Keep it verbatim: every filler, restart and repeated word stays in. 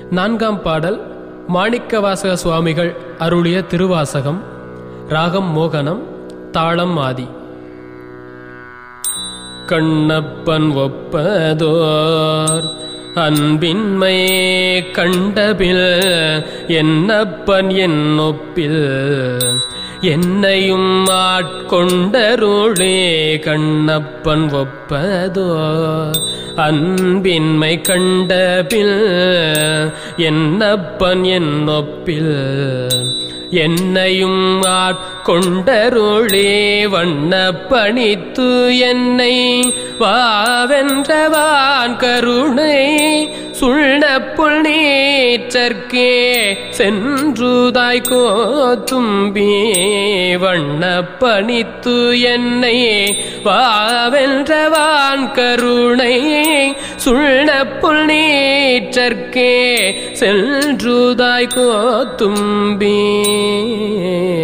நான்காம் பாடல் மாணிக்கவாசக சுவாமிகள் அருளிய திருவாசகம். ராகம் மோகனம், தாளம் ஆதி. கண்ணப்பன் ஒப்பதோர் அன்பின்மை கண்டபில் என்னப்பன் என்னொப்பில் என்னையும் ஆட்கொண்டருளே. கண்ணப்பன் ஒப்பதோர் அன்பின்மை கண்டபில் என்னப்பன் என்னொப்பில் என்னையும் ஆட்கொண்டருளே. வண்ணப்பணித்து என்னை வாவென்றவான் கருணை சுண்ணப்புள் நீச்சற்கே சென்றுதாய் கோத்தும்பி. வண்ணப்பணித்து என்னை வாவென்றவான் கருணை சுண்ணப்புள் நீச்சற்கே சென்றுதாய் கோத்தும்பி.